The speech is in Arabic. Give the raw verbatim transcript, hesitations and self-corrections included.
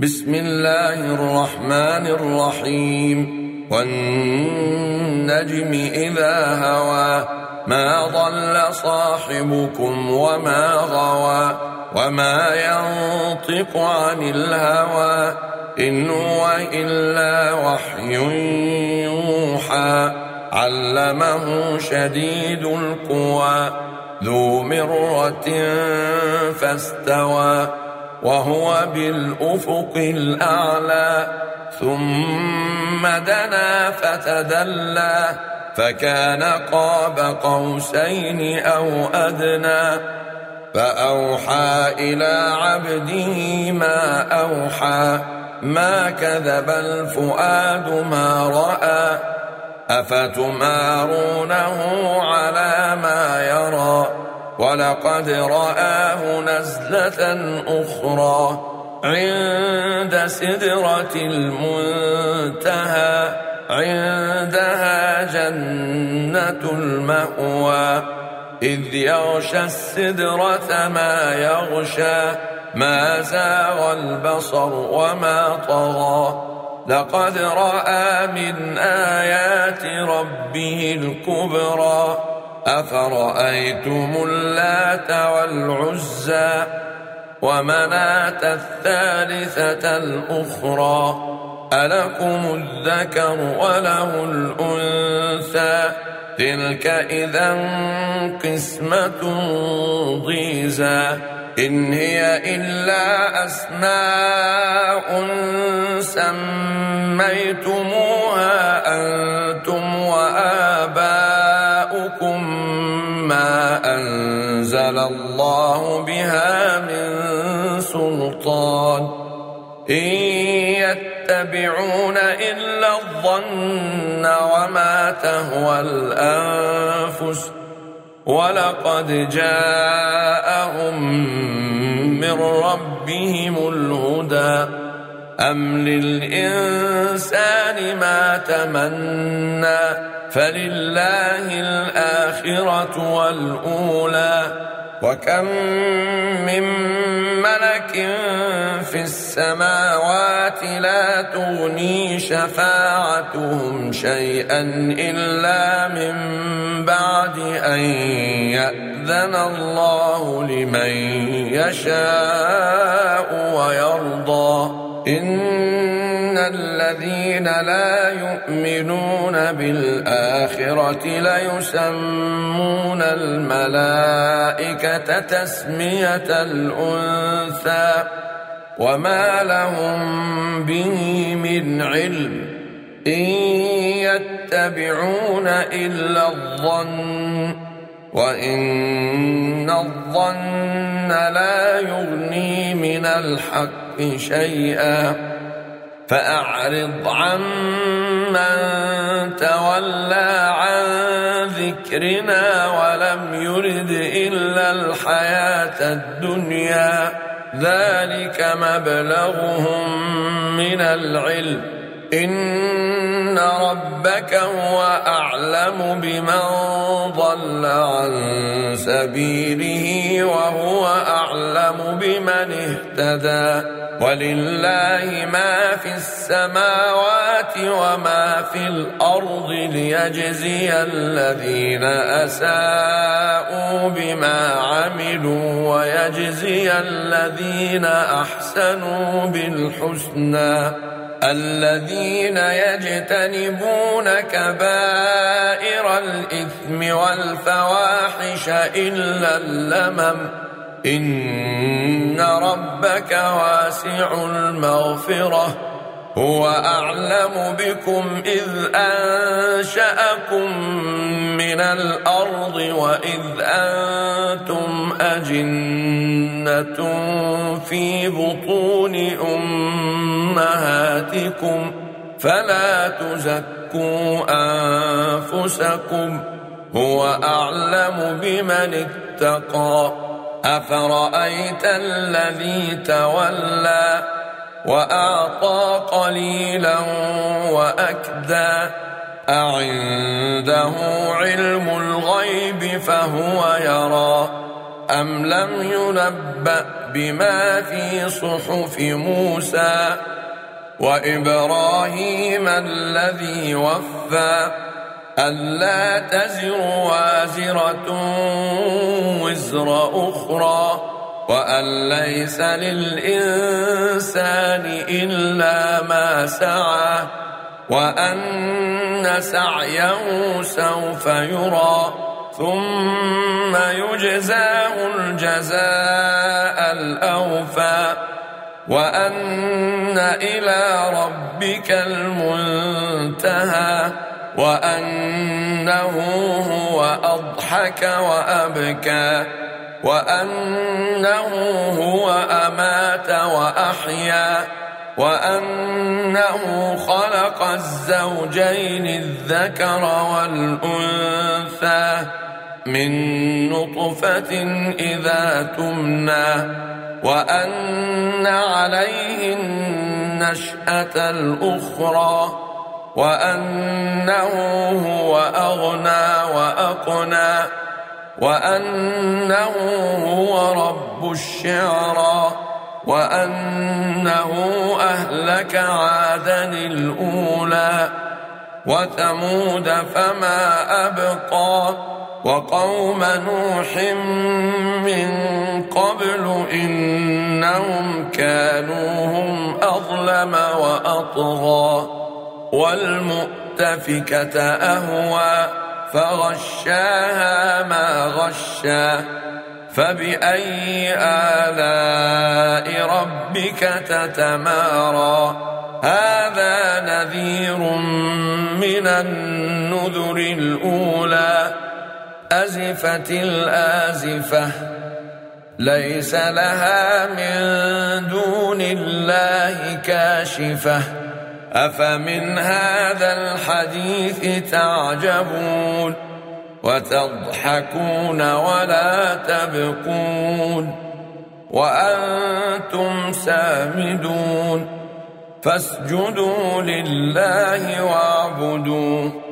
بسم الله الرحمن الرحيم والنجم إذا هوى ما ضل صاحبكم وما غوى وما ينطق عن الهوى إن هو إلا وحي يوحى علمه شديد القوى ذو مرة فاستوى وهو بالأفق الأعلى ثم دنا فتدلى فكان قاب قوسين أو أدنى فأوحى إلى عبده ما أوحى ما كذب الفؤاد ما رأى أفتمارونه على ما يرى ولقد رآه نزلة أخرى عند سدرة المنتهى عندها جنة المأوى إذ يغشى السدرة ما يغشى ما زاغ البصر وما طغى لقد رأى من آيات ربه الكبرى أفرأيتم اللات والعزى ومناة الثالثة الأخرى ألكم الذكر وله الأنثى تلك إذا قسمة ضيزى إن هي إلا أسماء سميتموها أنتم وآباؤكم ما أنزل الله بها من سلطان إن يتبعون إلا الظن وما تهوى الأنفس ولقد جاءهم من ربهم الهدى أم للإنسان ما تمنى فلله الآخرة والأولى وكم من ملك في السماوات لا تغني شفاعتهم شيئا إلا من بعد أن يأذن الله لمن يشاء ويرضى إن الذين لا يؤمنون بالآخرة ليسمون الملائكة تسمية الأنثى وما لهم به من علم إن يتبعون إلا الظن وإن الظن لا يغني من الحق شيئا فأعرض عمن تولى عن ذكرنا ولم يرد إلا الحياة الدنيا ذلك مبلغهم من العلم إن ربك هو أعلم بمن ضل عن سبيله وهو أعلم بمن اهتدى ولله ما في السماوات وما في الأرض ليجزي الذين أساءوا بما عملوا ويجزي الذين أحسنوا بالحسنى الذين يجتنبون كبائر الإثم والفواحش إلا اللمم إن ربك واسع المغفرة هو أعلم بكم إذ أنشأكم من الأرض وإذ أنتم أجنة في بطون أمهاتكم فلا تزكوا أنفسكم هو أعلم بمن اتقى أفرأيت الذي تولى وأعطى قليلا وأكدى أعنده علم الغيب فهو يرى أم لم ينبأ بما في صحف موسى وإبراهيم الذي وفى ألا تزر وازرة وزر أخرى وأن ليس للإنسان إلا ما سعى وأن سعيه سوف يرى ثم يجزاه الجزاء الأوفى وأن إلى ربك المنتهى وأنه هو أضحك وأبكى وأنه هو أمات وأحيا وأنه خلق الزوجين الذكر والأنثى من نطفة إذا تمنى وأن عليه النشأة الأخرى وأنه هو أغنى وأقنى وأنه هو رب الشعرى وأنه أهلك عادا الأولى وثمود فما أبقى وقوم نوح من قبل إنهم كانوا هم أظلم وأطغى والمؤتفكة أهوى فغشاها ما غشى فبأي آلاء ربك تتمارى هذا نذير من النذر الأولى أزفت الآزفة ليس لها من دون الله كاشفة أفمن هذا الحديث تعجبون وتضحكون ولا تبكون وأنتم سامدون فاسجدوا لله واعبدوا